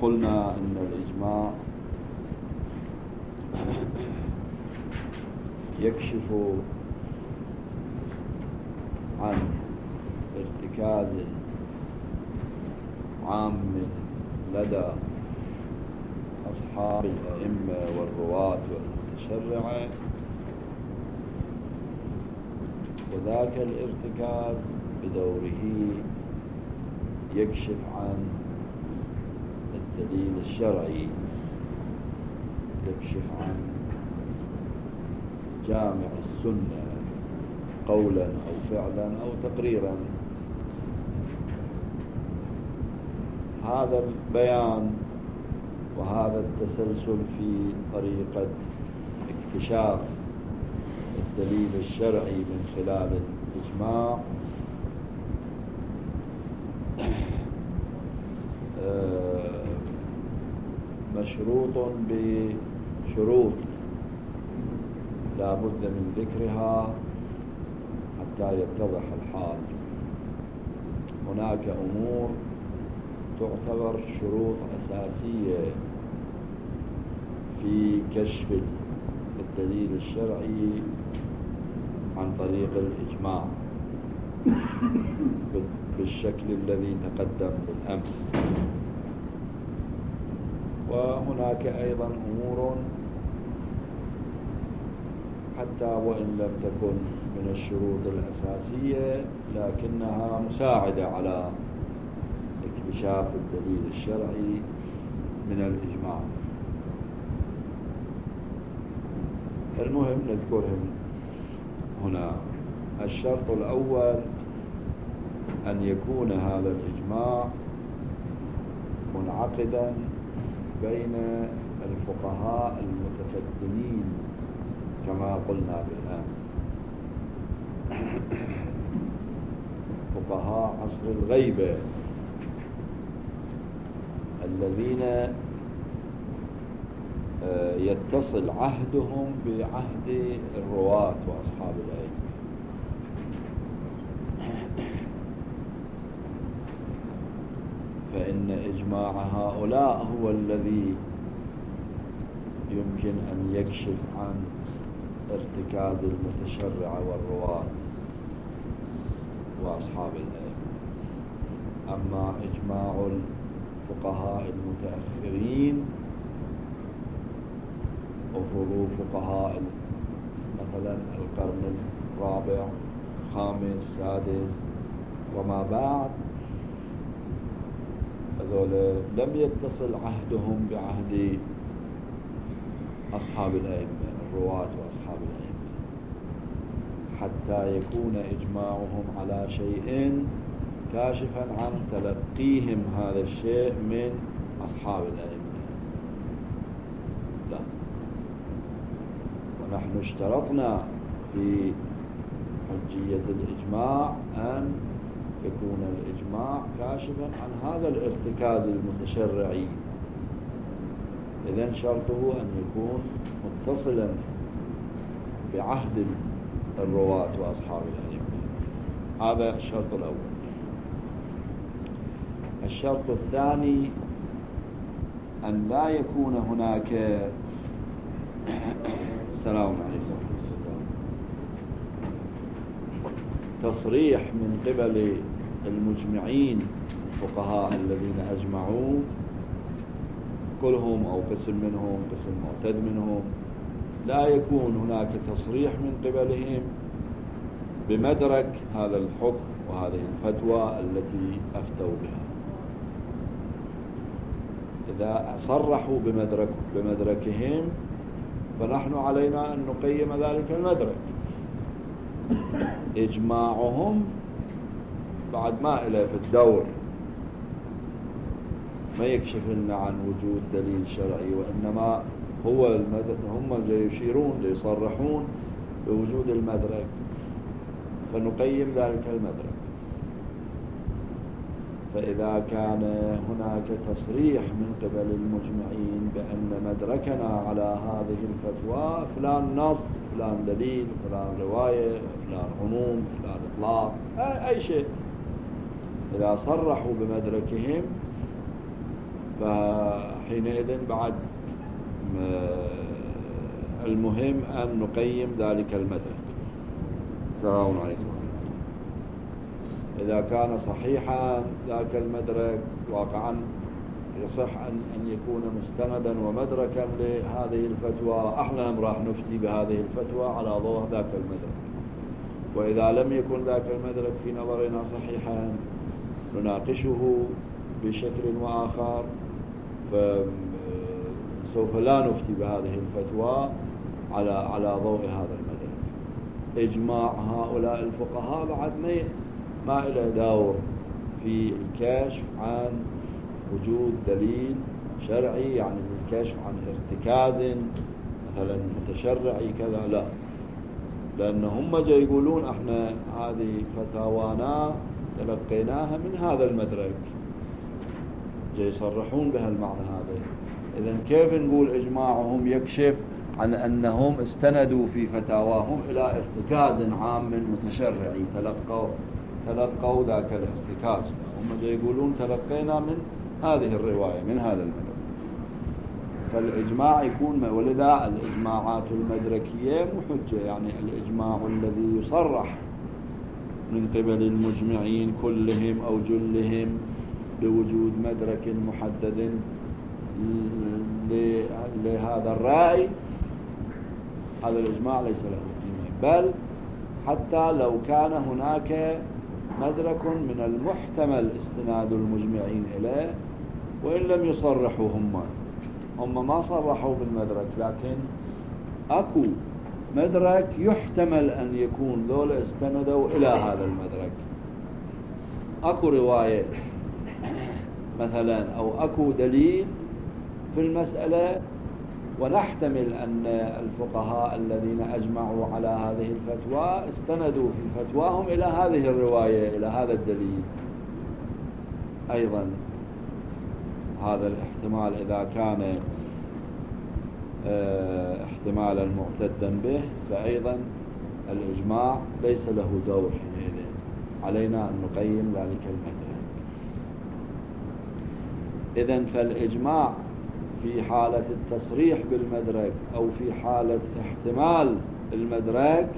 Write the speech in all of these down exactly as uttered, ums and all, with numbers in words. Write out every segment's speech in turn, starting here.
قلنا أن الإجماع يكشف عن ارتكاز عام لدى أصحاب الأئمة والرواة والمتشرعة، وذاك الارتكاز بدوره يكشف عن الدليل الشرعي، يكشف عن جامع السنة قولا أو فعلا أو تقريرا. هذا البيان وهذا التسلسل في طريقة اكتشاف الدليل الشرعي من خلال الإجماع مشروط بشروط لا بد من ذكرها حتى يتضح الحال. هناك أمور تعتبر شروط أساسية في كشف الدليل الشرعي عن طريق الإجماع بالشكل الذي تقدم بالأمس. وهناك أيضا أمور حتى وإن لم تكن من الشروط الأساسية لكنها مساعدة على اكتشاف الدليل الشرعي من الإجماع. المهم نذكرهم هنا. الشرط الأول أن يكون هذا الإجماع منعقدا بين الفقهاء المتقدمين كما قلنا بالأمس، فقهاء عصر الغيبة الذين يتصل عهدهم بعهد الرواة وأصحاب الأئمة. فإن إجماع هؤلاء هو الذي يمكن أن يكشف عن ارتكاز المتشرع والرواة وأصحاب الأئمة. أما إجماع الفقهاء المتأخرين وفضول فقهاء مثلا القرن الرابع الخامس السادس وما بعد، هذول لم يتصل عهدهم بعهد أصحاب الأئمة الرواة وأصحاب الأئمة حتى يكون إجماعهم على شيء كاشفا عن تلقيهم هذا الشيء من أصحاب الأئمة. لا، ونحن اشترطنا في حجية الإجماع أن يكون الإجماع كاشفا عن هذا الارتكاز المتشرعي. إذن شرطه أن يكون متصلا بعهد الرواة وأصحاب الأئمة. هذا الشرط الأول. الشرط الثاني أن لا يكون هناك السلام عليكم تصريح من قبل المجمعين الفقهاء الذين أجمعوا كلهم أو قسم منهم قسم معتد منهم، لا يكون هناك تصريح من قبلهم بمدرك هذا الحكم وهذه الفتوى التي أفتوا بها. إذا صرحوا بمدرك بمدركهم فنحن علينا أن نقيم ذلك المدرك. إجماعهم بعد ما إلى في الدور ما يكشف لنا عن وجود دليل شرعي، وإنما هو المدرك هم اللي يشيرون يصرحون بوجود المدرك فنقيم ذلك المدرك. فإذا كان هناك تصريح من قبل المجمعين بأن مدركنا على هذه الفتوى فلان نص فلان دليل فلان رواية فلان عموم فلان إطلاق أي شيء، إذا صرحوا بمدركهم فحينئذ بعد المهم أن نقيم ذلك المدرك. السلام عليكم. إذا كان صحيحا ذاك المدرك واقعا يصح أن أن يكون مستندا ومدركا لهذه الفتوى، احنا راح نفتي بهذه الفتوى على ضوء ذاك المدرك. وإذا لم يكن ذاك المدرك في نظرنا صحيحا نناقشه بشكل وآخر، فسوف لا نفتي بهذه الفتوى على على ضوء هذا المدرك. إجماع هؤلاء الفقهاء بعد ما إلى دور في الكشف عن وجود دليل شرعي، يعني الكشف عن ارتكاز مثلا متشرعي كذا، لا، لأن هم جاي يقولون احنا هذه فتاوانا تلقيناها من هذا المدرك، جاي يصرحون بهالمعنى هذا. إذن كيف نقول إجماعهم يكشف عن أنهم استندوا في فتاواهم إلى ارتكاز عام متشرعي، تلقوا تلقوا ذاك الارتكاز، هم جاي يقولون تلقينا من هذه الرواية من هذا المدرك. فالإجماع يكون، ولذا الإجماعات المدركية محجة، يعني الإجماع الذي يصرح من قبل المجمعين كلهم أو جلهم بوجود مدرك محدد لهذا الرأي، هذا الإجماع ليس له قيمة. بل حتى لو كان هناك مدرك من المحتمل استناد المجمعين إليه وإن لم يصرحوا هم هم ما صرحوا بالمدرك، لكن أكو مدرك يحتمل أن يكون ذول استندوا إلى هذا المدرك. أكو رواية مثلا أو أكو دليل في المسألة، ونحتمل أن الفقهاء الذين أجمعوا على هذه الفتوى استندوا في فتواهم إلى هذه الرواية، إلى هذا الدليل. أيضا هذا الاحتمال إذا كان احتمالا معتدا به، فأيضا الإجماع ليس له دور حينئذ، علينا أن نقيم ذلك المدرك. إذن فالإجماع في حالة التصريح بالمدرك أو في حالة احتمال المدرك،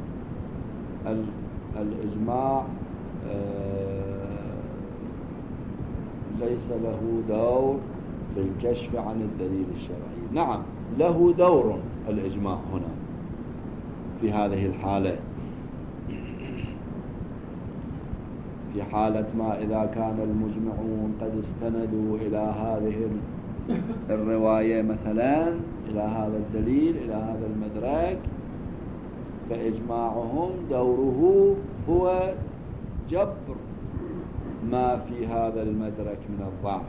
الإجماع ليس له دور في الكشف عن الدليل الشرعي. نعم له دور الإجماع هنا في هذه الحالة، في حالة ما إذا كان المجمعون قد استندوا إلى هذه الرواية مثلا، إلى هذا الدليل، إلى هذا المدرك، فإجماعهم دوره هو جبر ما في هذا المدرك من الضعف.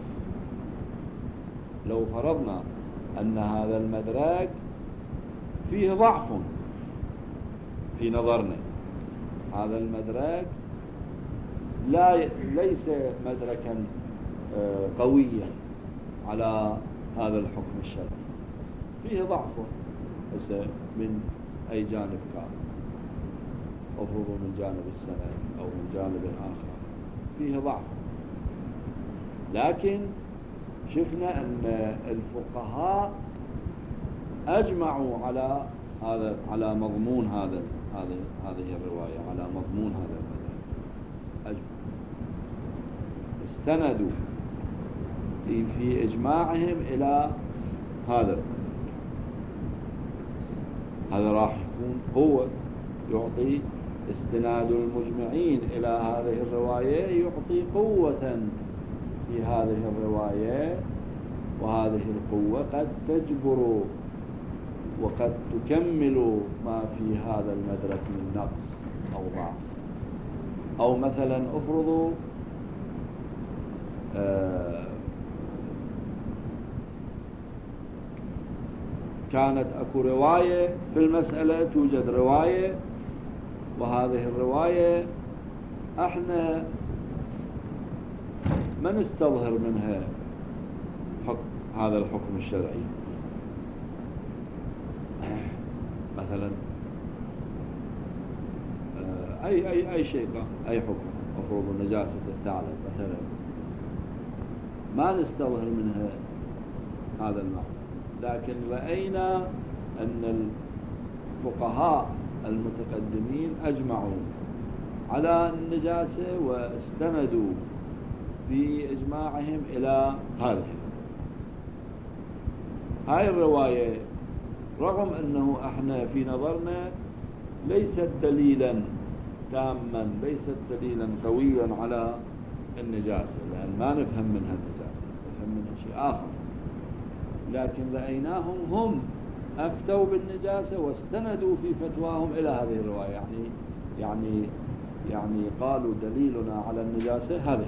لو فرضنا أن هذا المدرك فيه ضعف في نظرنا، هذا المدرك لا ليس مدركا قويا على هذا الحكم الشرعي، فيه ضعف من أي جانب كان، أفرض من جانب السند أو من جانب آخر، فيه ضعف. لكن شفنا أن الفقهاء أجمعوا على هذا، على مضمون هذا هذا هذه الرواية، على مضمون هذا المدرك، أجمعوا استندوا في, في إجماعهم إلى هذا. هذا راح يكون هو يعطي استناد المجمعين إلى هذه الرواية، يعطي قوة في هذه الرواية، وهذه القوة قد تجبر وقد تكمل ما في هذا المدرك من نقص أو ضعف. أو مثلا أفرضوا آه كانت أكو رواية في المسألة، توجد رواية، وهذه الرواية احنا ما نستظهر منها حكم هذا الحكم الشرعي، مثلا أي أي أي شيء، أي حكم، مفروض نجاسة الثعلب مثلا، ما نستظهر منها هذا المعنى. لكن رأينا أن الفقهاء المتقدمين أجمعوا على النجاسة واستندوا في إجماعهم إلى هذه هاي الرواية، رغم أنه احنا في نظرنا ليست دليلا تاما، ليست دليلا قويا على النجاسة، لأن ما نفهم منها النجاسة، نفهم منها شيء آخر. لكن رأيناهم هم أفتوا بالنجاسة واستندوا في فتواهم إلى هذه الرواية، يعني يعني يعني قالوا دليلنا على النجاسة هذه.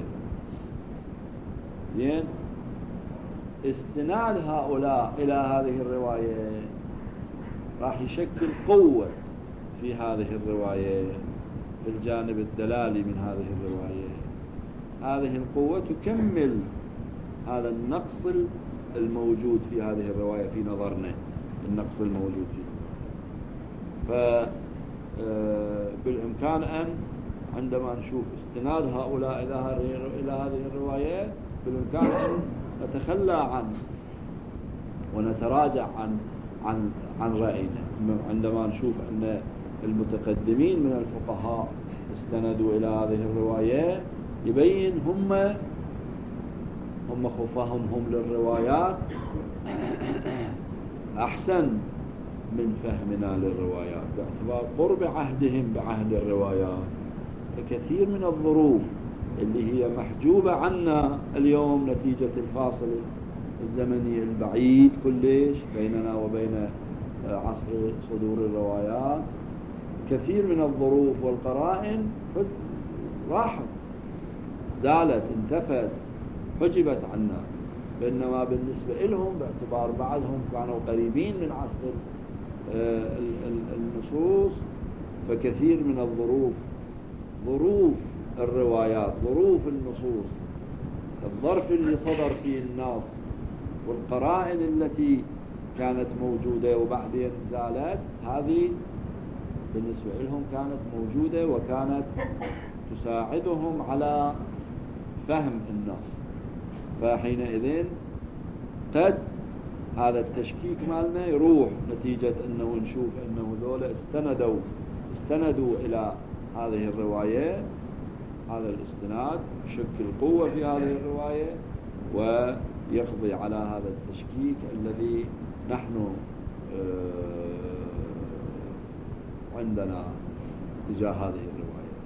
زين، استناد هؤلاء إلى هذه الرواية راح يشكل قوة في هذه الرواية، في الجانب الدلالي من هذه الرواية. هذه القوة تكمل هذا النقص الموجود في هذه الرواية في نظرنا، النقص الموجود فيه. فبالإمكان أن عندما نشوف استناد هؤلاء إلى هذه الرواية بالإمكان أن نتخلى عن ونتراجع عن عن عن رأينا. عندما نشوف أن المتقدمين من الفقهاء استندوا إلى هذه الرواية يبين هم هم فهمهم للروايات أحسن من فهمنا للروايات، باعتبار قرب عهدهم بعهد الروايات. كثير من الظروف اللي هي محجوبة عنا اليوم نتيجة الفاصل الزمني البعيد كلش بيننا وبين عصر صدور الروايات، كثير من الظروف والقرائن راحت، زالت، انتفت، حجبت عنا. بينما بالنسبة لهم باعتبار بعضهم كانوا قريبين من عصر النصوص، فكثير من الظروف، ظروف الروايات، ظروف النصوص، الظرف اللي صدر فيه النص والقرائن التي كانت موجودة وبعدين زالت، هذه بالنسبة لهم كانت موجودة وكانت تساعدهم على فهم النص. فحينئذ قد هذا التشكيك مالنا يروح نتيجة أنه نشوف أنه ذولا استندوا استندوا إلى هذه الرواية. هذا الاستناد يشكل قوة في هذه الرواية ويقضي على هذا التشكيك الذي نحن عندنا تجاه هذه الرواية.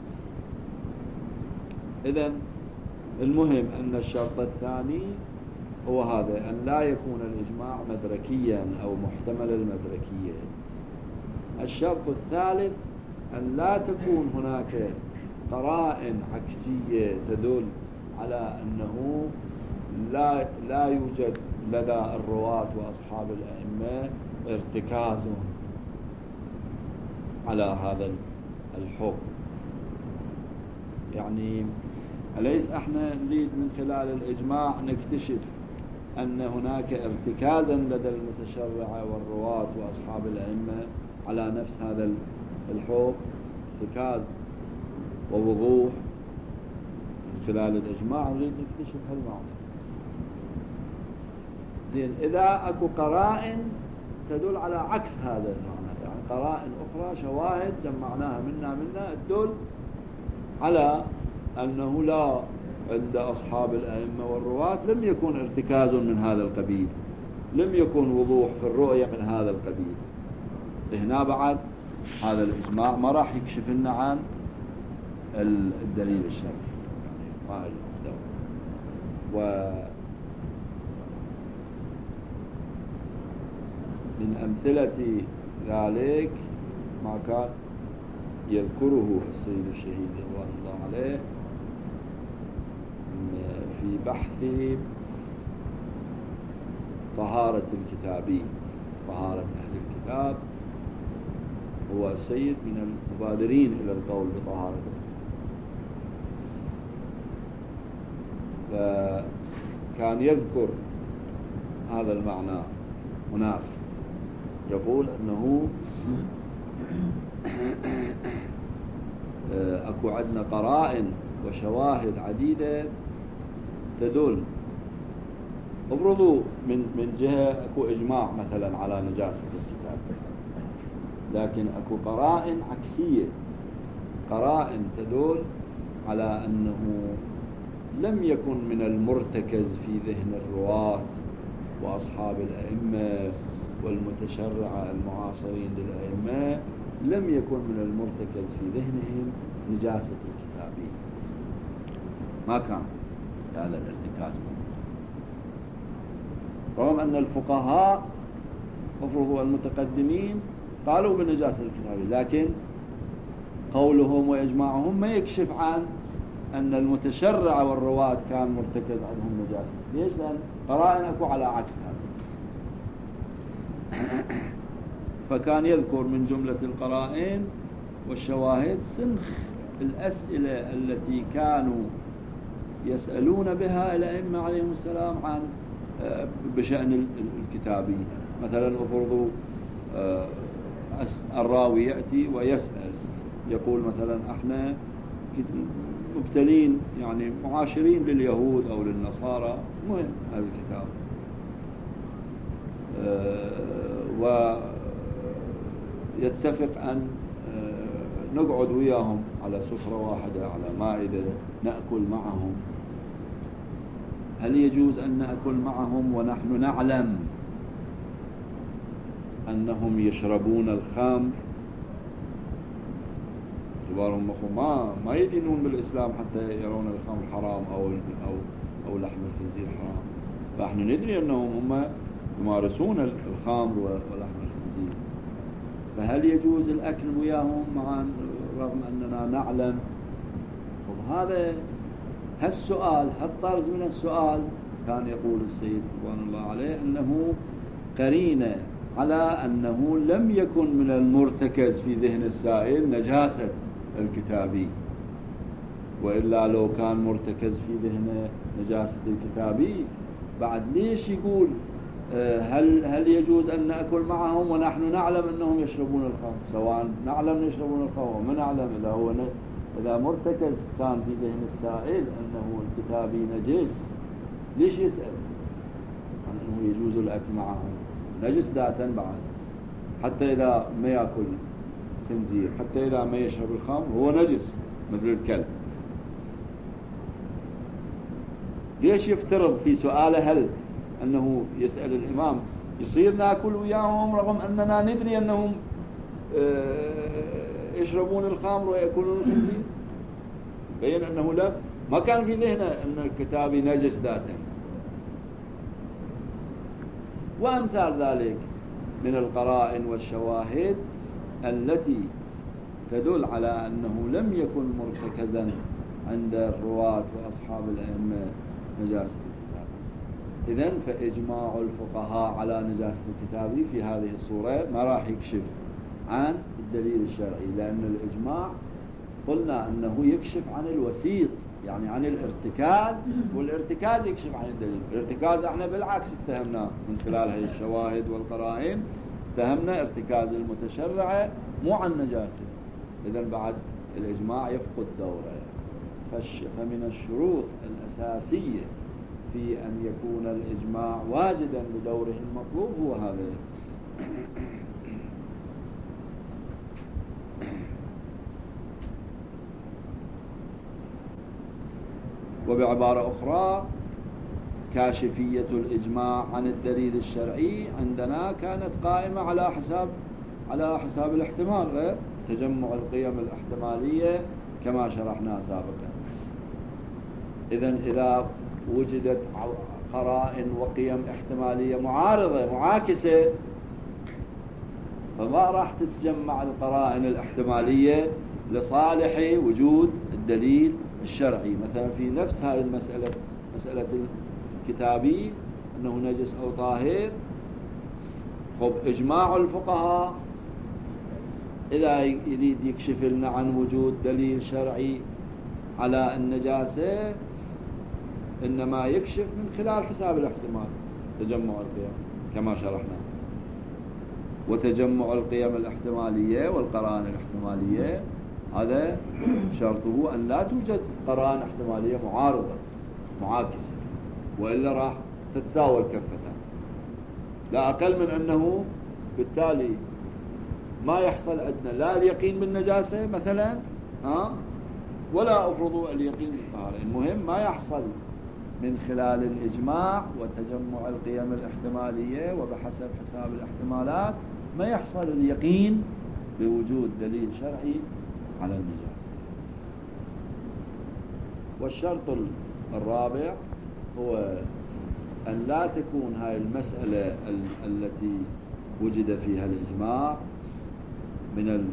إذن المهم أن الشرط الثاني هو هذا، أن لا يكون الإجماع مدركيا أو محتمل المدركية. الشرط الثالث أن لا تكون هناك قرائن عكسية تدل على أنه لا لا يوجد لدى الرواة وأصحاب الأئمة ارتكاز على هذا الحكم. يعني أليس احنا نريد من خلال الإجماع نكتشف أن هناك ارتكازا لدى المتشرع والرواة وأصحاب الأئمة على نفس هذا الحكم، ارتكاز ووضوح من خلال الإجماع نريد نكتشف هالمعنى. زين، إذا أكو قرائن تدل على عكس هذا المعنى، يعني قرائن أخرى، شواهد جمعناها منا منا تدل على أنه لا عند أصحاب الأئمة والرواة لم يكن ارتكاز من هذا القبيل، لم يكن وضوح في الرؤية من هذا القبيل، هنا بعد هذا الإجماع ما راح يكشف لنا عن الدليل الشرعي. يعني و من أمثلة ذلك ما كان يذكره السيد الشهيد رضوان الله عليه في بحث طهارة الكتابي، طهارة أهل الكتاب. هو السيد من المبادرين إلى القول بطهارته، فكان يذكر هذا المعنى هناك، يقول أنه أكو عندنا قرائن وشواهد عديدة تدل افرضوا من من جهة اكو اجماع مثلا على نجاسة الكتاب، لكن اكو قرائن عكسية، قرائن تدل على انه لم يكن من المرتكز في ذهن الرواة واصحاب الائمة والمتشرعة المعاصرين للائمة، لم يكن من المرتكز في ذهنهم نجاسة الكتاب، ما كان هذا الارتكاز، رغم أن الفقهاء افرضوا المتقدمين قالوا بنجاسة الكتاب، لكن قولهم وإجماعهم ما يكشف عن أن المتشرع والرواة كان مرتكز عنهم نجاسة. ليش؟ لأن قرائن أكو على عكس هذا. فكان يذكر من جملة القرائن والشواهد سنخ الأسئلة التي كانوا يسألون بها الأئمة عليهم السلام عن بشأن الكتابي. مثلا افرضوا الراوي يأتي ويسأل يقول مثلا احنا مبتلين يعني معاشرين لليهود او للنصارى، مهم هذا الكتاب، ويتفق ان نقعد وياهم على سفرة واحدة على مائدة نأكل معهم، هل يجوز أن نأكل معهم ونحن نعلم أنهم يشربون الخمر؟ كبارهم ما ما يدينون بالإسلام حتى يرون الخمر حرام أو أو أو لحم الخنزير حرام، فإحنا ندري أنهم هم يمارسون الخمر ولحم الخنزير، فهل يجوز الأكل وياهم مع رغم أننا نعلم؟ وهذا هالسؤال هالطرز من السؤال كان يقول السيد رضوان الله عليه أنه قرينة على أنه لم يكن من المرتكز في ذهن السائل نجاسة الكتابي، وإلا لو كان مرتكز في ذهنه نجاسة الكتابي بعد ليش يقول هل هل يجوز أن نأكل معهم ونحن نعلم أنهم يشربون الخمر، سواء نعلم يشربون الخمر وما نعلم، إذا هو إذا مرتكز كان في ذهن السائل أنه الكتابي نجس ليش يسأل عن أنه يجوز الأكل معهم؟ نجس ذاتا بعد، حتى إذا ما يأكل خنزير، حتى إذا ما يشرب الخمر هو نجس مثل الكلب. ليش يفترض في سؤاله هل أنه يسأل الإمام يصير نأكل وياهم رغم أننا ندري أنهم يشربون الخمر ويأكلون الخنزير؟ بين أنه لا ما كان في ذهنه أن الكتابي نجس ذاتا. وأمثال ذلك من القرائن والشواهد التي تدل على أنه لم يكن مرتكزا عند الرواة وأصحاب الأئمة نجاسة الكتاب. إذن فإجماع الفقهاء على نجاسة الكتاب في هذه الصورة ما راح يكشف عن الدليل الشرعي، لأن الإجماع قلنا أنه يكشف عن الوسيط، يعني عن الارتكاز، والارتكاز يكشف عن الدليل. الارتكاز احنا بالعكس اتهمناه من خلال هذه الشواهد والقرائن، اتهمنا ارتكاز المتشرع مو عن نجاسة. إذن بعد الإجماع يفقد دوره. فمن الشروط الأساسية في أن يكون الإجماع واجدا بدوره المطلوب هو هذا. وبعبارة أخرى كاشفية الإجماع عن الدليل الشرعي عندنا كانت قائمة على حساب على حساب الاحتمال، غير تجمع القيم الاحتمالية كما شرحنا سابقا. إذن إذا وجدت قرائن وقيم احتمالية معارضة معاكسة فما راح تتجمع القرائن الاحتمالية لصالح وجود الدليل الشرعي. مثلا في نفس هذه المسألة، مسألة الكتابي أنه نجس أو طاهر، خب إجماع الفقهاء إذا يريد يكشف لنا عن وجود دليل شرعي على النجاسة إنما يكشف من خلال حساب الاحتمال، تجمع القيم كما شرحنا. وتجمع القيم الاحتمالية والقرائن الاحتمالية هذا شرطه أن لا توجد قرائن احتمالية معارضة معاكسة، وإلا راح تتساوى الكفتان، لا أقل من أنه بالتالي ما يحصل عندنا لا اليقين بالنجاسة مثلا ها ولا أفرضوا اليقين بالطهارة. المهم ما يحصل من خلال الإجماع وتجمع القيم الاحتمالية وبحسب حساب الاحتمالات ما يحصل اليقين بوجود دليل شرعي على النجاسة. والشرط الرابع هو أن لا تكون هاي المسألة التي وجد فيها الإجماع من ال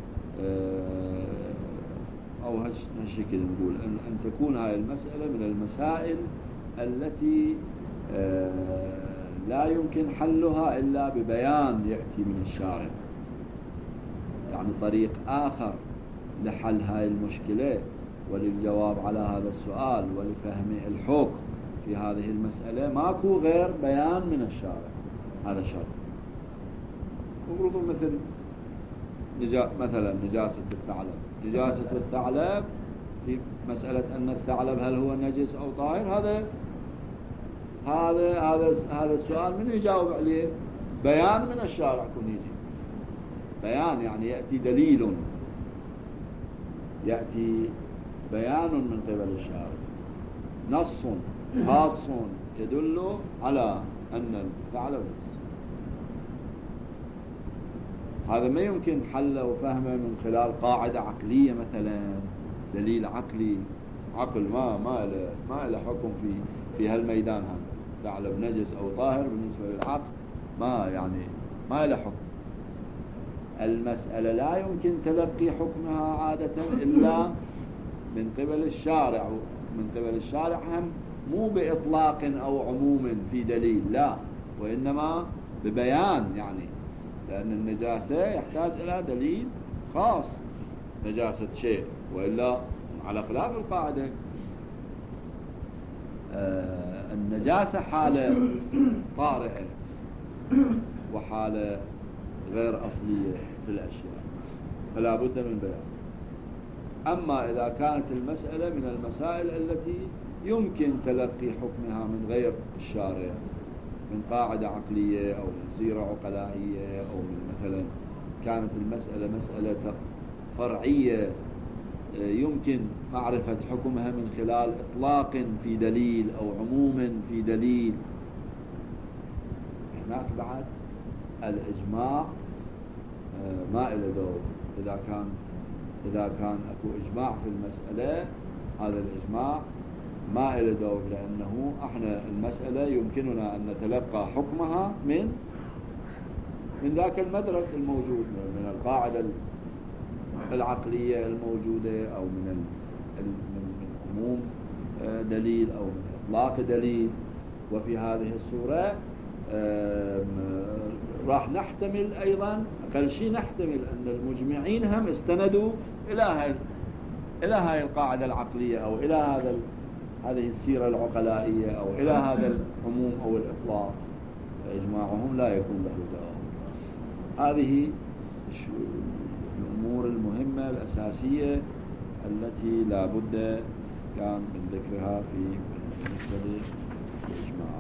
أو هالشكل نقول أن, أن تكون هاي المسألة من المسائل التي لا يمكن حلها إلا ببيان يأتي من الشارع، يعني طريق آخر لحل هاي المشكلة وللجواب على هذا السؤال ولفهم الحكم في هذه المسألة ماكو غير بيان من الشارع. هذا شرط. وفرضوا مثل نجا مثلا نجاسة الثعلب، نجاسة الثعلب في مسألة أن الثعلب هل هو نجس أو طاهر، هذا هذا هذا هذا السؤال من يجاوب عليه؟ بيان من الشارع كن يجي بيان، يعني يأتي دليل، يأتي بيان من قبل الشارع، نص خاص يدل على أن الثعلب. هذا ما يمكن حله وفهمه من خلال قاعدة عقلية مثلا، دليل عقلي، عقل ما ما له ما له حكم في في هالميدان هذا، ثعلب نجس أو طاهر بالنسبة للعقل ما يعني ما له حكم. المسألة لا يمكن تلقي حكمها عادة إلا من قبل الشارع، من قبل الشارع هم مو بإطلاق أو عموم في دليل، لا، وإنما ببيان، يعني لأن النجاسة يحتاج إلى دليل خاص، نجاسة شيء، وإلا على خلاف القاعدة آه النجاسة حالة طارئة وحالة غير أصلية في الأشياء، فلا بد من بيان. أما إذا كانت المسألة من المسائل التي يمكن تلقي حكمها من غير الشارع، من قاعدة عقلية أو من سيرة عقلائية، أو من مثلا كانت المسألة مسألة فرعية يمكن معرفة حكمها من خلال إطلاق في دليل أو عموم في دليل، هناك بعد الإجماع ما إلى دور. إذا كان إذا كان أكو إجماع في المسألة، هذا الإجماع ما إلى دور، لأنه احنا المسألة يمكننا أن نتلقى حكمها من من ذاك المدرك الموجود، من القاعدة العقلية الموجودة، أو من من عموم دليل، أو من إطلاق دليل. وفي هذه الصورة راح نحتمل أيضا، أقل شيء نحتمل أن المجمعين هم استندوا إلى هاي إلى هاي القاعدة العقلية، أو إلى هذا هذه السيرة العقلائية، أو إلى هذا العموم أو الإطلاق، فإجماعهم لا يكون له دور. هذه الأمور المهمة الأساسية التي لا بد كان من ذكرها في بالنسبة للإجماع.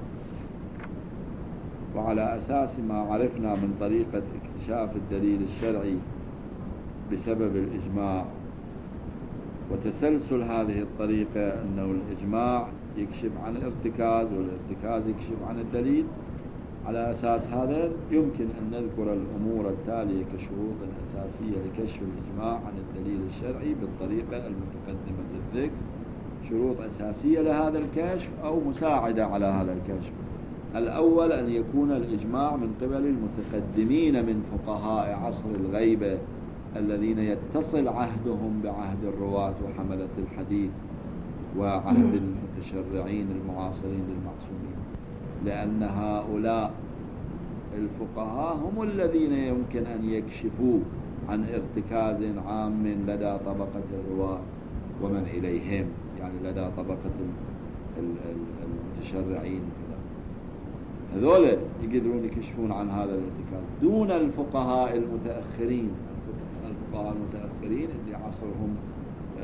وعلى أساس ما عرفنا من طريقة اكتشاف الدليل الشرعي بسبب الإجماع وتسلسل هذه الطريقة، أنه الإجماع يكشف عن الارتكاز والارتكاز يكشف عن الدليل، على أساس هذا يمكن أن نذكر الأمور التالية كشروط أساسية لكشف الإجماع عن الدليل الشرعي بالطريقة المتقدمة الذكر، شروط أساسية لهذا الكشف أو مساعدة على هذا الكشف. الأول أن يكون الإجماع من قبل المتقدمين من فقهاء عصر الغيبة الذين يتصل عهدهم بعهد الرواة وحملة الحديث وعهد المتشرعين المعاصرين للمعصومين، لأن هؤلاء الفقهاء هم الذين يمكن أن يكشفوا عن ارتكاز عام لدى طبقة الرواة ومن إليهم، يعني لدى طبقة المتشرعين كذا، هذول يقدرون يكشفون عن هذا الارتكاز دون الفقهاء المتأخرين. الفقهاء المتأخرين اللي عصرهم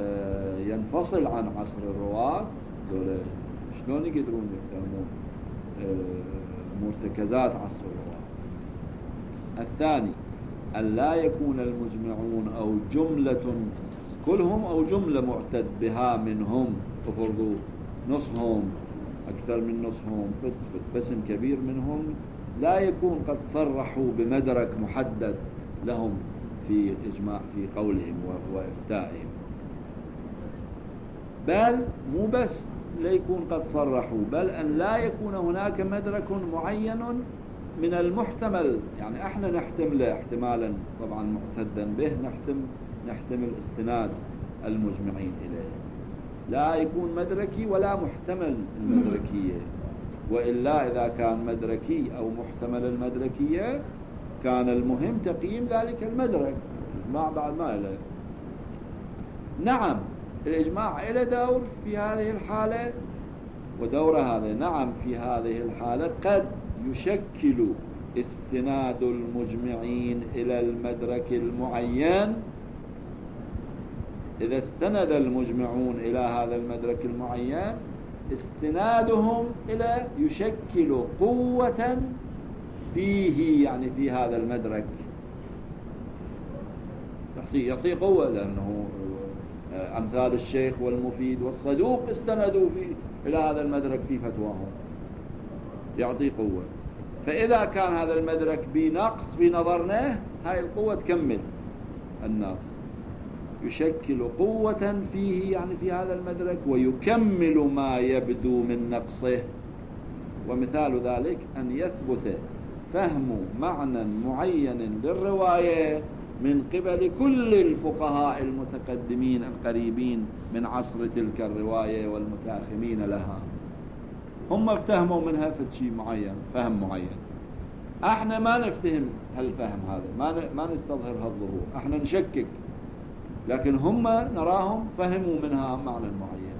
ينفصل عن عصر الرواة، دول شلون يقدرون يفهمون مرتكزات عصر الرواة. الثاني أن لا يكون المجمعون أو جملة كلهم أو جملة معتد بها منهم، تفرضوا نصهم أكثر من نصهم قسم كبير منهم لا يكون قد صرحوا بمدرك محدد لهم في إجماع في قولهم وإفتائهم، بل مو بس لا يكون قد صرحوا، بل أن لا يكون هناك مدرك معين من المحتمل، يعني احنا نحتمله احتمالا طبعا معتدا به، نحتم نحتمل استناد المجمعين إليه، لا يكون مدركي ولا محتمل المدركية، وإلا إذا كان مدركي أو محتمل المدركية كان المهم تقييم ذلك المدرك. الإجماع بعد ما له. نعم الإجماع له دور في هذه الحالة، ودور هذا نعم في هذه الحالة قد يشكل استناد المجمعين إلى المدرك المعين. إذا استند المجمعون إلى هذا المدرك المعين استنادهم إلى يشكل قوة فيه، يعني في هذا المدرك يعطي قوة، لأنه أمثال الشيخ والمفيد والصدوق استندوا في إلى هذا المدرك في فتواهم، يعطي قوة. فإذا كان هذا المدرك بنقص في نظرنا، هاي القوة تكمل النقص، يشكل قوة فيه يعني في هذا المدرك ويكمل ما يبدو من نقصه. ومثال ذلك أن يثبت فهم معنى معين للرواية من قبل كل الفقهاء المتقدمين القريبين من عصر تلك الرواية والمتأخرين لها، هم افتهموا منها في شيء معين، فهم معين. احنا ما نفتهم هالفهم هذا، ما ما نستظهر هالظهور، احنا نشكك، لكن هم نراهم فهموا منها معنى معين.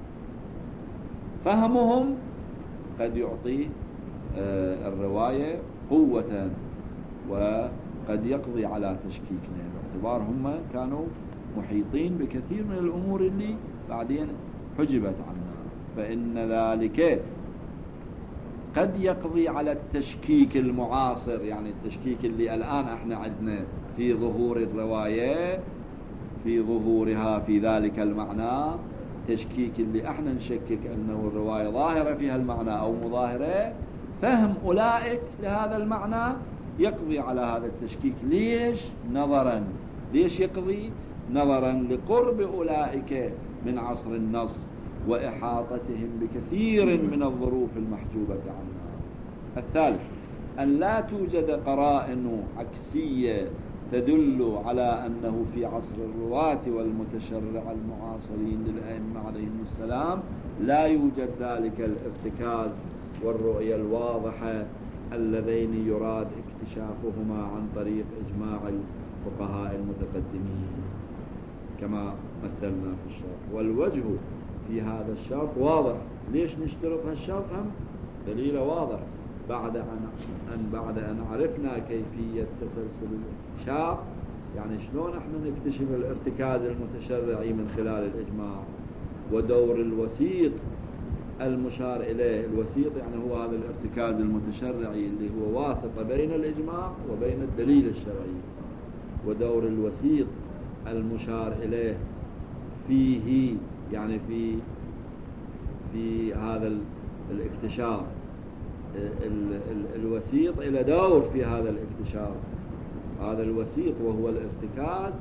فهمهم قد يعطي الرواية قوة وقد يقضي على تشكيكنا، باعتبار هم كانوا محيطين بكثير من الأمور اللي بعدين حجبت عنا، فإن ذلك قد يقضي على التشكيك المعاصر، يعني التشكيك اللي الآن احنا عندنا في ظهور الرواية، في ظهورها في ذلك المعنى، تشكيك اللي احنا نشكك أنه الرواية ظاهرة فيها المعنى أو مظاهرة. فهم أولئك لهذا المعنى يقضي على هذا التشكيك. ليش؟ نظرا ليش يقضي؟ نظرا لقرب أولئك من عصر النص وإحاطتهم بكثير من الظروف المحجوبة عنها. الثالث أن لا توجد قرائن عكسية تدل على أنه في عصر الرواة والمتشرع المعاصرين للأئمة عليهم السلام لا يوجد ذلك الارتكاز والرؤية الواضحة اللذين يراد اكتشافهما عن طريق إجماع الفقهاء المتقدمين كما مثلنا في الشرط. والوجه في هذا الشرط واضح. ليش نشترط هالشرط؟ هم دليله واضح. بعد أن, أن بعد أن عرفنا كيفية تسلسل الاكتشاف، يعني شلون احنا نكتشف الارتكاز المتشرعي من خلال الإجماع، ودور الوسيط المشار إليه. الوسيط يعني هو هذا الارتكاز المتشرعي اللي هو واسطة بين الإجماع وبين الدليل الشرعي، ودور الوسيط المشار إليه فيه، يعني في في هذا الاكتشاف. ال ال الوسيط إلى دور في هذا الاكتشاف، هذا الوسيط وهو الارتكاز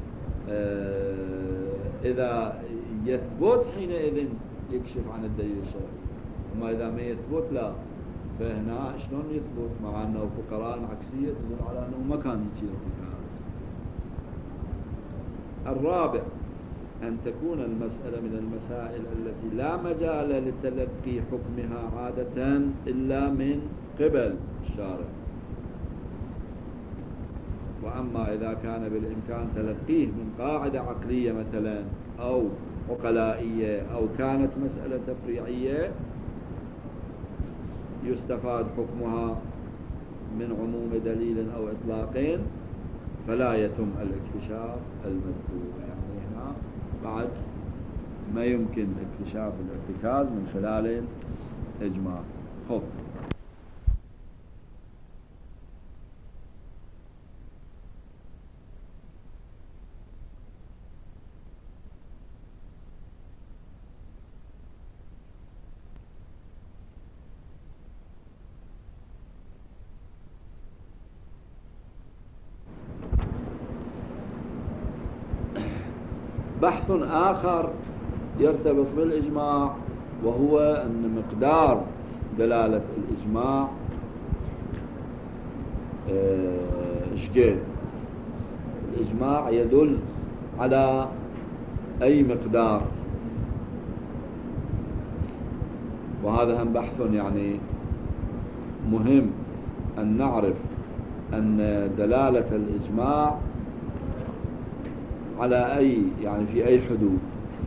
إذا يثبت حينئذ يكشف عن الدليل الشرعي، أما إذا ما يثبت لا. فهنا شلون يثبت مع أنه فقراء عكسية تدل على أنه ما كان يصير ارتكاز. الرابع أن تكون المسألة من المسائل التي لا مجال لتلقي حكمها عادة إلا من قبل الشارع، وأما إذا كان بالإمكان تلقيه من قاعدة عقلية مثلا أو عقلائية أو كانت مسألة تفريعية يستفاد حكمها من عموم دليل أو إطلاقين، فلا يتم الاكتشاف المذكور. يعني هنا بعد ما يمكن اكتشاف الارتكاز من خلال الإجماع. خب بحث آخر يرتبط بالإجماع، وهو أن مقدار دلالة الإجماع إشكال. الإجماع يدل على أي مقدار، وهذا هم بحث يعني مهم أن نعرف أن دلالة الإجماع على أي يعني في أي حدود.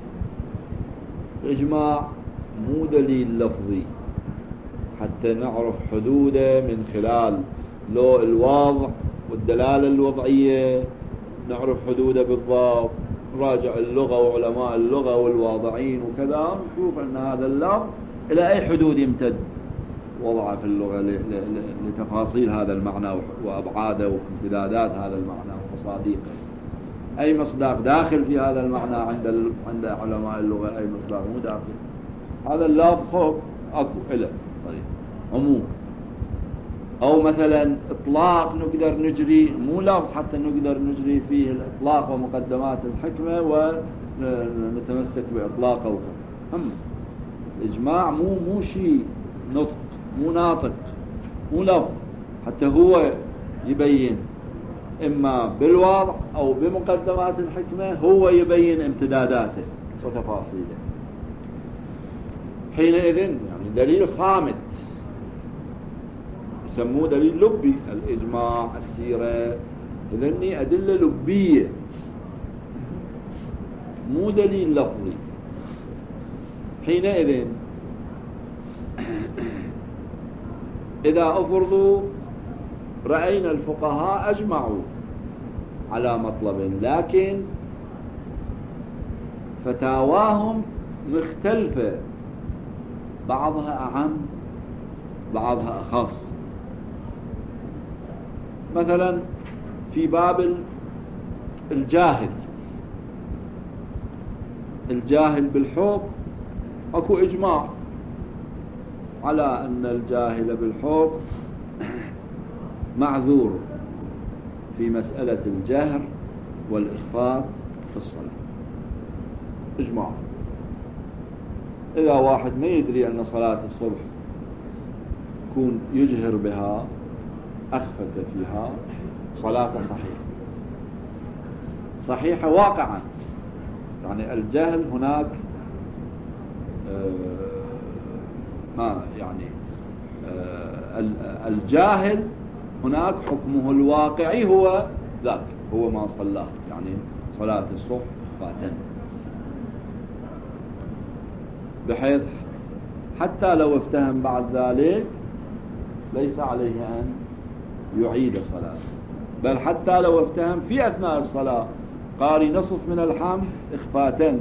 الإجماع مو دليل لفظي حتى نعرف حدوده من خلال لو الوضع والدلالة الوضعية، نعرف حدوده بالضبط، نراجع اللغة وعلماء اللغة والواضعين وكذا، نشوف أن هذا اللفظ إلى أي حدود يمتد وضعه في اللغة لتفاصيل هذا المعنى وأبعاده وامتدادات هذا المعنى ومصادقه. أي مصداق داخل في هذا المعنى عند عند علماء اللغة، أي مصداق مو داخل. هذا اللفظ خوف أكو إله طيب عموم، أو مثلا إطلاق نقدر نجري، مو لفظ حتى نقدر نجري فيه الإطلاق ومقدمات الحكمة ونتمسك بإطلاقه. هم الإجماع مو مو شيء نطق، مو ناطق، مو لفظ حتى هو يبين إما بالوضع أو بمقدمات الحكمة، هو يبين امتداداته وتفاصيله. حينئذ يعني دليل صامت يسموه دليل لبي. الإجماع، السيرة، إذني أدلة لبية مو دليل لفظي. حينئذ إذا أفرضوا رأينا الفقهاء أجمعوا على مطلب، لكن فتاواهم مختلفة، بعضها أعم بعضها أخص. مثلا في باب الجاهل الجاهل بالحكم أكو إجماع على أن الجاهل بالحكم معذور في مسألة الجهر والإخفاء في الصلاة. إجماع. إذا واحد ما يدري أن صلاة الصبح يكون يجهر بها أخفت فيها، صلاة صحيحة صحيحة واقعا. يعني الجهل هناك ما يعني الجاهل هناك حكمه الواقعي هو ذاك، هو ما صلاه، يعني صلاة الصبح فاتن، بحيث حتى لو افتهم بعد ذلك ليس عليه أن يعيد صلاته، بل حتى لو افتهم في أثناء الصلاة قاري نصف من الحمد إخفاتا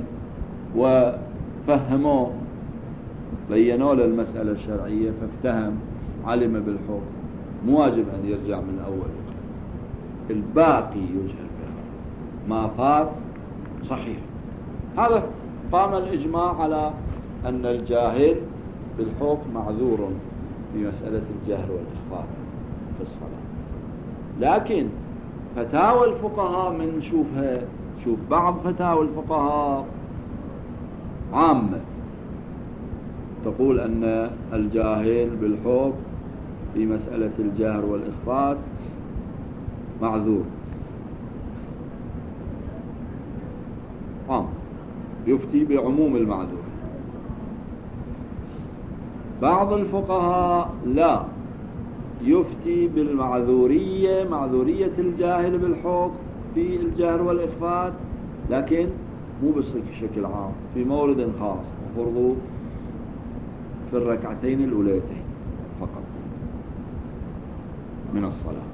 وفهموه بينوا له المسألة الشرعية فافتهم علم بالحكم، مو واجب أن يرجع من أول، الباقي يجهر بها، ما فات صحيح. هذا قام الإجماع على أن الجاهل بالحكم معذور في مسألة الجهر والإخفاء في الصلاة. لكن فتاوى الفقهاء من نشوفها، شوف بعض فتاوى الفقهاء عامة تقول أن الجاهل بالحكم في مسألة الجهر والإخفاء معذور، عام يفتي بعموم المعذور. بعض الفقهاء لا، يفتي بالمعذورية، معذورية الجاهل بالحكم في الجهر والإخفاء، لكن مو بشكل عام، في مورد خاص، فرضوا في الركعتين الأوليتين فقط من الصلاة،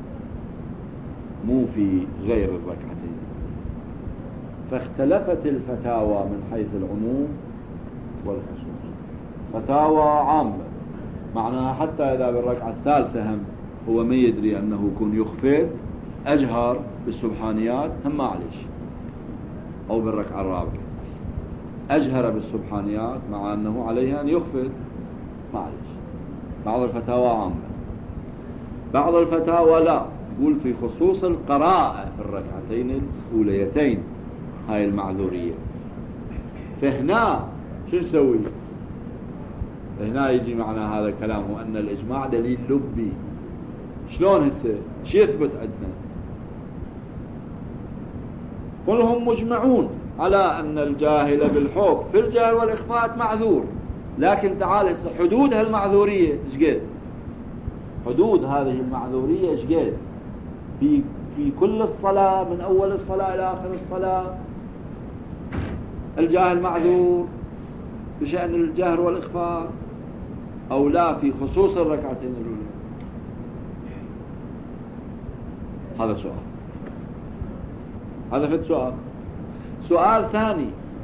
مو في غير الركعتين. فاختلفت الفتاوى من حيث العموم والخصوص. فتاوى عامة معناها حتى إذا بالركعة الثالثة هم هو ما يدري أنه يكون يخفت أجهر بالسبحانيات هم ما عليش، أو بالركعة الرابعة أجهر بالسبحانيات مع أنه عليه أن يخفت ما عليش. بعض الفتاوى عامة. بعض الفتاوى لا، يقول في خصوص القراءة في الركعتين الأوليتين هاي المعذورية. فهنا شو نسوي؟ هنا يجي معنا هذا الكلام، هو أن الإجماع دليل لبي. شلون هسه شو يثبت عندنا؟ كلهم مجمعون على أن الجاهل بالحكم في الجهل والإخفاء معذور، لكن تعال هسه حدود هالمعذورية ايش قد؟ حدود هذه المعذورية ايش قد؟ في في كل الصلاة من أول الصلاة إلى آخر الصلاة الجاهل معذور بشأن الجهر والإخفاء أو لا في خصوص الركعتين الأولى؟ هذا سؤال. هذا في سؤال. سؤال ثاني،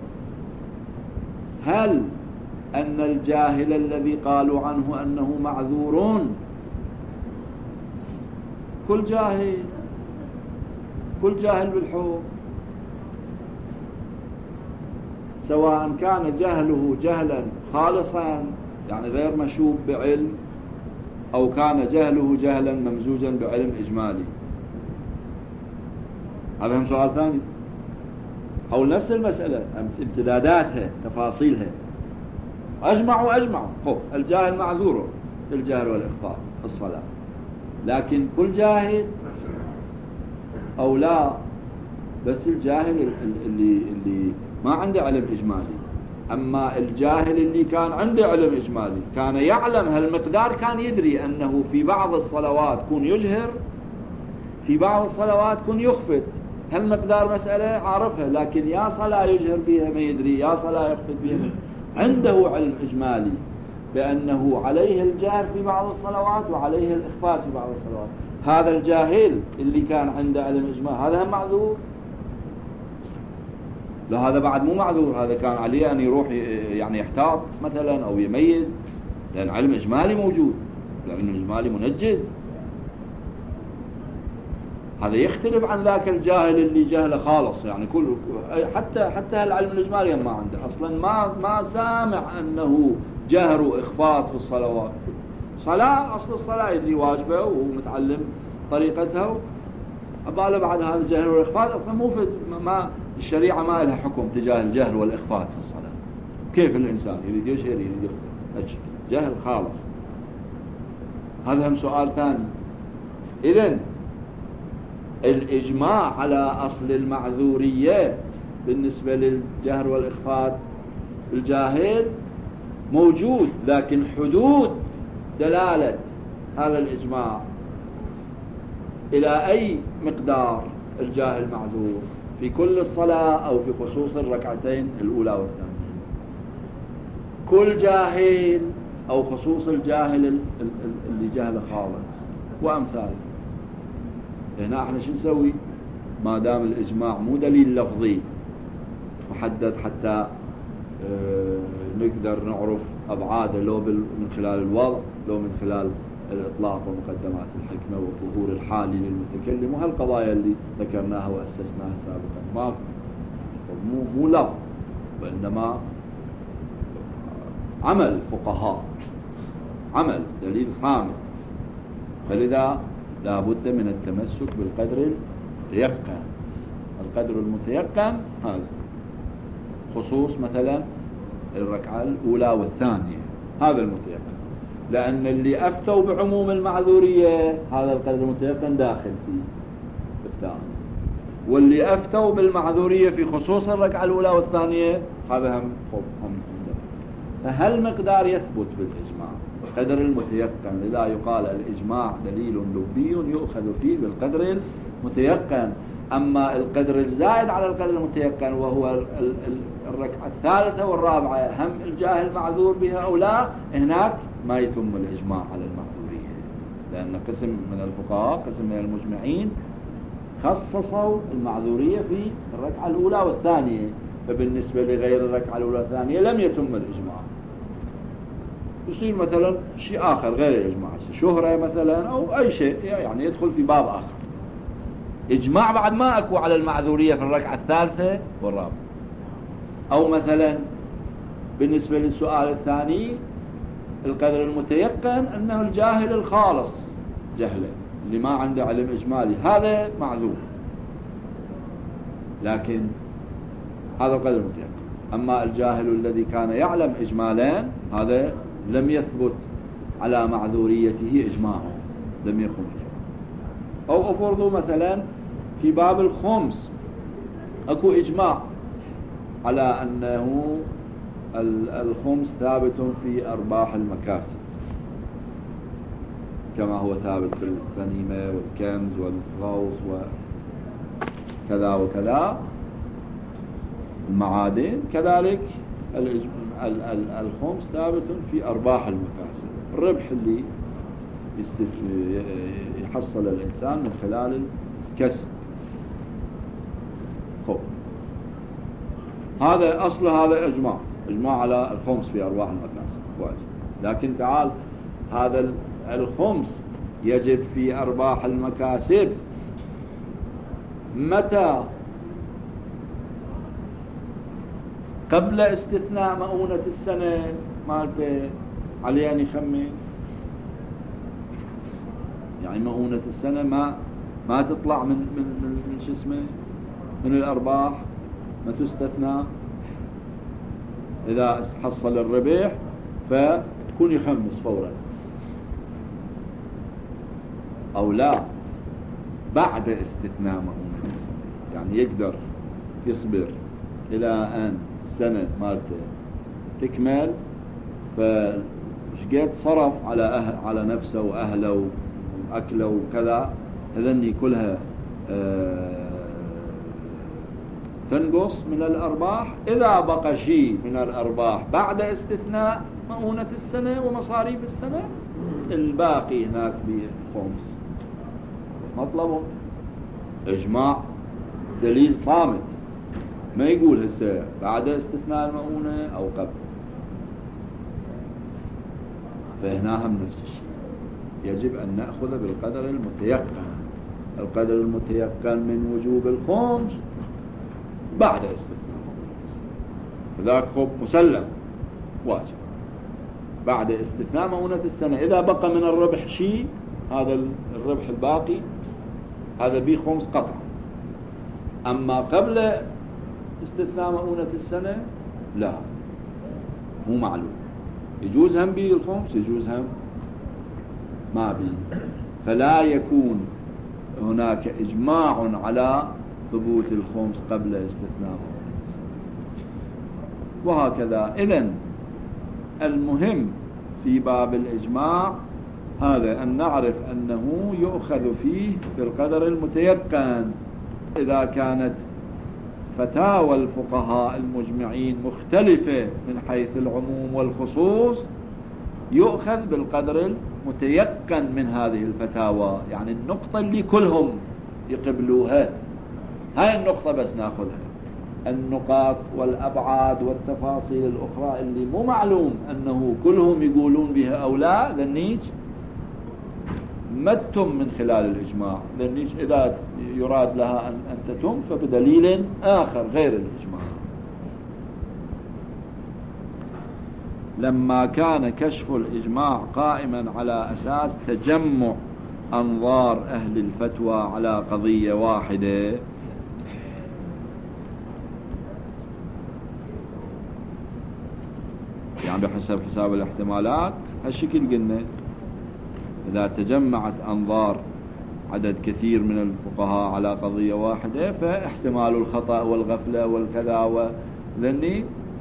هل أن الجاهل الذي قالوا عنه أنه معذورون كل جاهل كل جاهل بالحكم، سواء كان جهله جهلا خالصا يعني غير مشوب بعلم، أو كان جهله جهلا ممزوجا بعلم إجمالي؟ هذا هم سؤال ثاني. أو نفس المسألة امتداداتها تفاصيلها. أجمعوا أجمعوا خب الجاهل معذور في الجهل والإخفاء في الصلاة، لكن كل جاهل أو لا؟ بس الجاهل اللي اللي ما عنده علم إجمالي. أما الجاهل اللي كان عنده علم إجمالي كان يعلم هالمقدار، كان يدري أنه في بعض الصلوات كن يجهر، في بعض الصلوات كن يخفت، هالمقدار مسألة عارفها، لكن يا صلاة يجهر بها ما يدري، يا صلاة يخفت بها. عنده علم إجمالي بأنه عليه الجهر في بعض الصلوات وعليه الإخفاء في بعض الصلوات. هذا الجاهل اللي كان عنده علم إجمالي هذا هم معذور؟ لا، هذا بعد مو معذور، هذا كان عليه أن يروح يعني يحتاط مثلا أو يميز، لأن علم إجمالي موجود، لأن الإجمالي منجز. هذا يختلف عن ذاك الجاهل اللي جهله خالص، يعني كل حتى حتى العلم الإجمالي ما عنده أصلا، ما ما سامع أنه جهر وإخفاء في الصلوات. صلاة أصل الصلاة يدري واجبه ومتعلم طريقتها، أباله بعد هذا الجهر والإخفاء أصلا مو في ما الشريعة ما لها حكم تجاه الجهر والإخفاء في الصلاة. كيف الإنسان يريد يجهر يريد يخفى؟ جهل خالص. هذا هم سؤال ثاني. إذن الإجماع على أصل المعذورية بالنسبة للجهر والإخفاء الجاهل موجود، لكن حدود دلالة هذا الإجماع إلى أي مقدار الجاهل معذور في كل الصلاة أو في خصوص الركعتين الأولى والثانية؟ كل جاهل أو خصوص الجاهل اللي جهل خالص وأمثاله. هنا احنا شو نسوي؟ ما دام الإجماع مو دليل لفظي محدد حتى اه نقدر نعرف أبعاده لو من خلال الوضع لو من خلال الإطلاق ومقدمات الحكمة والظهور الحالي للمتكلم وهالقضايا اللي ذكرناها وأسسناها سابقا، ما مو مو لفظ وإنما عمل فقهاء، عمل دليل صامت. فلذا لا بد من التمسك بالقدر المتيقن. القدر المتيقن هذا خصوص مثلا الركعة الأولى والثانية، هذا المتيقن، لأن اللي أفتوا بعموم المعذورية هذا القدر المتيقن داخل فيه الثاني، واللي أفتوا بالمعذورية في خصوص الركعة الأولى والثانية هذا هم هم فهل مقدار يثبت بالإجماع قدر المتيقن. لذا يقال الإجماع دليل لبي يؤخذ فيه بالقدر المتيقن. أما القدر الزائد على القدر المتيقن وهو الركعة الثالثة والرابعة هم الجاهل معذور بها أو لا، هناك ما يتم الإجماع على المعذورية، لأن قسم من الفقهاء قسم من المجمعين خصصوا المعذورية في الركعة الأولى والثانية، فبالنسبة لغير الركعة الأولى والثانية لم يتم الإجماع. يصير مثلا شيء آخر غير الإجماع، شهرة مثلا أو أي شيء يعني يدخل في باب آخر. إجماع بعد ما أكو على المعذورية في الركعة الثالثة والرابعة. أو مثلا بالنسبة للسؤال الثاني القدر المتيقن أنه الجاهل الخالص جهله اللي ما عنده علم إجمالي هذا معذور، لكن هذا القدر المتيقن. أما الجاهل الذي كان يعلم إجمالين هذا لم يثبت على معذوريته إجماعه، لم يقم إجماع. أو أفرضوا مثلا في باب الخمس أكو إجماع على أنه الخمس ثابت في أرباح المكاسب كما هو ثابت في الغنيمة والكنز والغوص وكذا وكذا المعادن، كذلك الخمس ثابت في أرباح المكاسب، الربح اللي يحصل الإنسان من خلال الكسب. هذا أصل هذا إجماع إجماع على الخمس في أرباح المكاسب واجب. لكن تعال هذا الخمس يجب في أرباح المكاسب متى؟ قبل استثناء مؤونة السنة مالته عليان يخمس، يعني مؤونة السنة ما ما تطلع من من من, من شو اسمه من الأرباح، ما تستثنى. إذا حصل الربح فتكون يخمس فورا، أو لا بعد استثناء مؤونة السنة، يعني يقدر يصبر إلى أن السنة مالته تكمل، فشقد صرف على أهل على نفسه وأهله وأكله وكذا، هذني كلها آه تنقص من الأرباح. إذا بقى شيء من الأرباح بعد استثناء مؤونة السنة ومصاريف السنة، الباقي هناك بخمس. مطلبه إجماع دليل صامت، ما يقول هسه بعد استثناء المؤونة أو قبل. فهنا هم نفس الشيء، يجب أن نأخذ بالقدر المتيقن. القدر المتيقن من وجوب الخمس بعد استثناء مؤونة السنة، ذاك خب مسلم واجب بعد استثناء مؤونة السنة. إذا بقى من الربح شيء، هذا الربح الباقي هذا بيه خمس قطع. أما قبل استثناء مؤونة السنة لا، مو معلوم، يجوز هم بيه الخمس يجوز هم ما بيه. فلا يكون هناك إجماع على ثبوت الخمس قبل استثناء مؤونة السنة. وهكذا. إذن المهم في باب الإجماع هذا أن نعرف أنه يؤخذ فيه بالقدر المتيقن. إذا كانت فتاوى الفقهاء المجمعين مختلفة من حيث العموم والخصوص، يؤخذ بالقدر المتيقن من هذه الفتاوى، يعني النقطة اللي كلهم يقبلوها، هاي النقطة بس ناخذها. النقاط والأبعاد والتفاصيل الأخرى اللي مو معلوم أنه كلهم يقولون بها أو لا، ذنيج ما تتم من خلال الإجماع. ذنيج إذا يراد لها أن تتم فبدليل آخر غير الإجماع. لما كان كشف الإجماع قائما على أساس تجمع أنظار أهل الفتوى على قضية واحدة، يعني بحسب حساب الاحتمالات هالشكل قلنا، إذا تجمعت أنظار عدد كثير من الفقهاء على قضية واحدة، فاحتمال الخطأ والغفلة والكذا وذني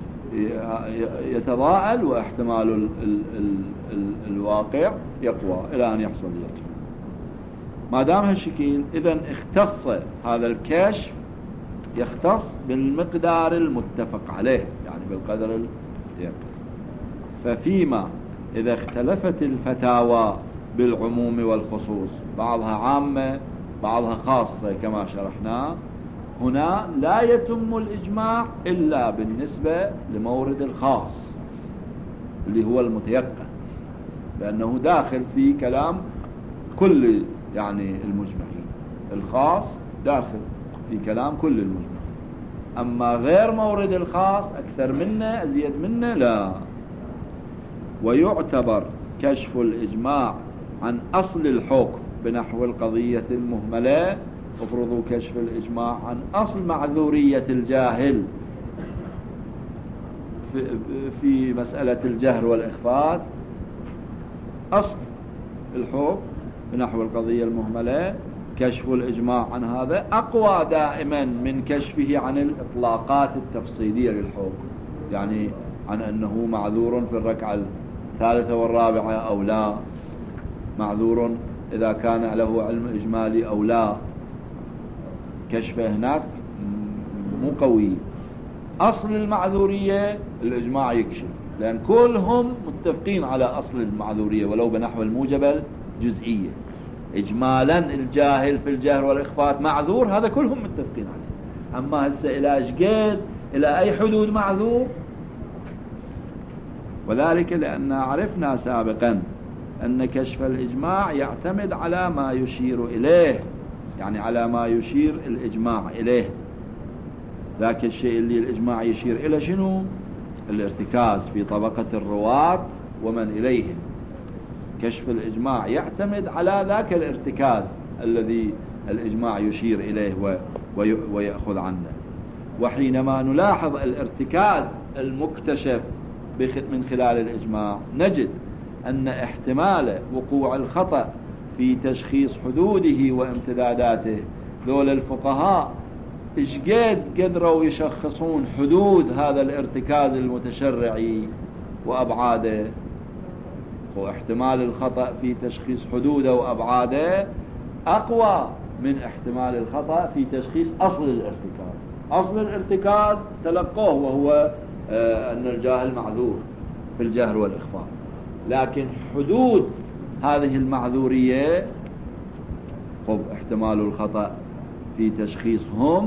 يتضاءل، واحتمال ال ال ال ال الواقع يقوى إلى أن يحصل اليقين. ما دام هالشكل، إذن اختص هذا الكشف يختص بالمقدار المتفق عليه، يعني بالقدر المتيقن. ففيما إذا اختلفت الفتاوى بالعموم والخصوص، بعضها عامة بعضها خاصة كما شرحنا، هنا لا يتم الإجماع إلا بالنسبة لمورد الخاص اللي هو المتيقن، لأنه داخل في كلام كل يعني المجمعين. الخاص داخل في كلام كل المجمعين، أما غير مورد الخاص أكثر منه أزيد منه لا. ويعتبر كشف الإجماع عن أصل الحكم بنحو القضية المهملة. افرضوا كشف الإجماع عن أصل معذورية الجاهل في, في مسألة الجهر والإخفاء أصل الحكم بنحو القضية المهملة كشف الإجماع عن هذا أقوى دائما من كشفه عن الإطلاقات التفصيلية للحكم، يعني عن أنه معذور في الركعة الثالثة والرابعة أو لا، معذور إذا كان له علم إجمالي أو لا. كشفه هناك مو قوي. أصل المعذورية الإجماع يكشف، لأن كلهم متفقين على أصل المعذورية ولو بنحو الموجبة الجزئية. إجمالا الجاهل في الجهر والإخفاء معذور، هذا كلهم متفقين عليه. أما هسه إلى أشقد إلى أي حدود معذور؟ وذلك لأن عرفنا سابقا أن كشف الإجماع يعتمد على ما يشير إليه، يعني على ما يشير الإجماع إليه. ذاك الشيء اللي الإجماع يشير إلى شنو؟ الارتكاز في طبقة الرواة ومن إليهم. كشف الإجماع يعتمد على ذاك الارتكاز الذي الإجماع يشير إليه ويأخذ عنه. وحينما نلاحظ الارتكاز المكتشف من خلال الإجماع نجد أن احتمال وقوع الخطأ في تشخيص حدوده وامتداداته، ذول الفقهاء إشقد قدروا يشخصون حدود هذا الارتكاز المتشرعي وأبعاده، واحتمال الخطأ في تشخيص حدوده وأبعاده أقوى من احتمال الخطأ في تشخيص أصل الارتكاز. أصل الارتكاز تلقوه وهو آه أن الجاهل معذور في الجهر والإخفاء، لكن حدود هذه المعذورية خب احتمال الخطأ في تشخيصهم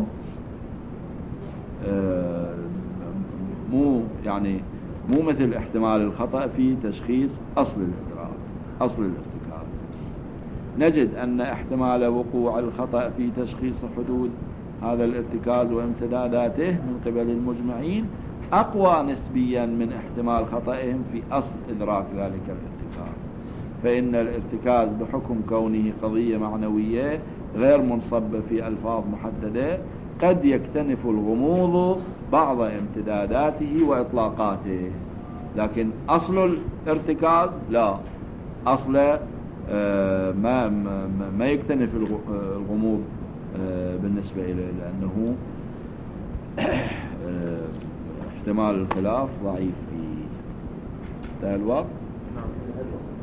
آه مو يعني مو مثل احتمال الخطأ في تشخيص أصل الإدراك أصل الارتكاز. نجد أن احتمال وقوع الخطأ في تشخيص حدود هذا الارتكاز وامتداداته من قبل المجمعين أقوى نسبيا من احتمال خطئهم في أصل إدراك ذلك الارتكاز. فإن الارتكاز بحكم كونه قضية معنوية غير منصبة في ألفاظ محددة قد يكتنف الغموض بعض امتداداته وإطلاقاته، لكن أصل الارتكاز لا، أصل ما ما يكتنف الغموض بالنسبة إليه، لأنه احتمال الخلاف ضعيف فيه. انتهى الوقت.